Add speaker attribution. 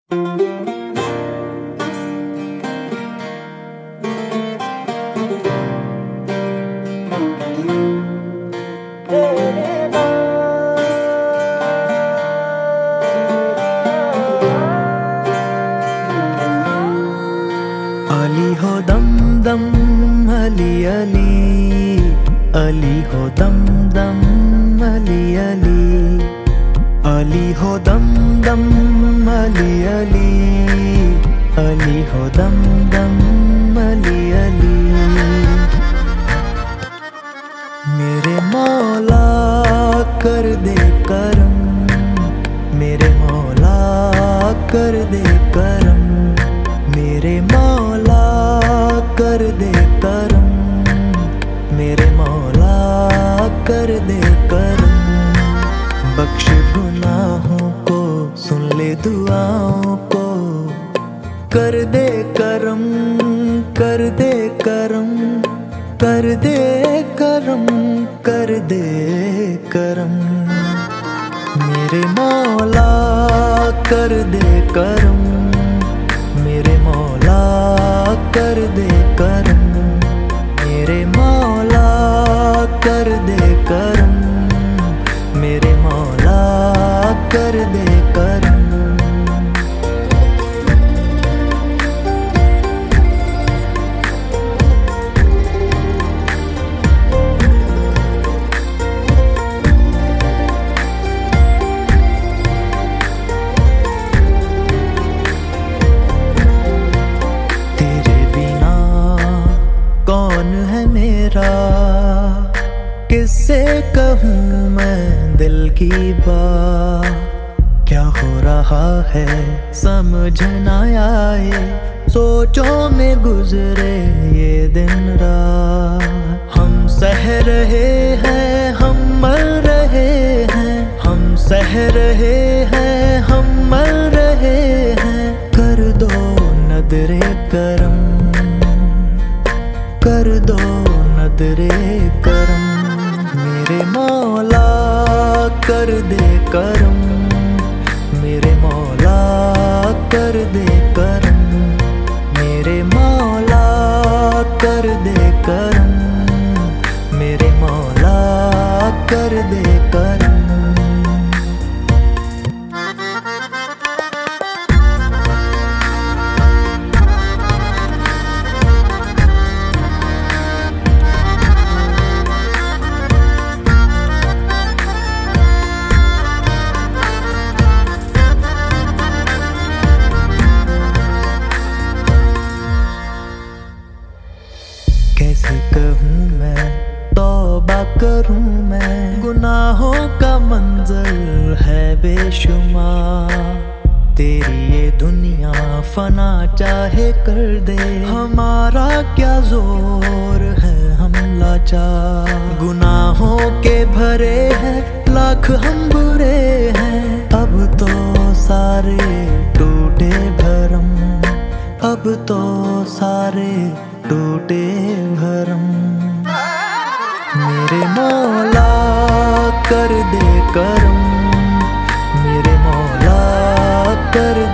Speaker 1: अली हो दम दम अली अली, अली हो दम दम अली अली, अली हो दम दम अली अली, अली हो दम दम अली अली। मेरे मौला कर दे करम, मेरे मौला कर दे करम, मेरे मौला कर दे करम, मेरे मौला कर दे करम। बख्श गुनाहों को, सुन ले दुआओं को, कर दे करम, कर दे करम, कर दे करम, कर दे करम। मेरे मौला कर दे करम, मेरे मौला कर दे करम, मेरे मौला कर दे करम, मेरे मौला कर दे करम। किससे कहूँ मैं दिल की बात, क्या हो रहा है समझ ना आए, सोचों में गुजरे ये दिन रात। हम सह रहे हैं, हम मर रहे हैं, हम सह रहे हैं, हम मर रहे हैं। कर दो नदरे करम, कर दो नदरे करम। मेरे मौला कर दे करम, मेरे मौला कर दे करम, मेरे मौला कर दे करम, मेरे मौला कर दे करम। कैसे कहूँ मैं, तौबा करूँ मैं, गुनाहों का मंजर है बेशुमार। तेरी ये दुनिया फना चाहे कर दे, हमारा क्या जोर है, हम लाचार। गुनाहों के भरे हैं लाख हम बुरे हैं, अब तो सारे टूटे भरम, अब तो सारे टूटे भरम। मेरे मौला कर दे करम, मेरे मौला कर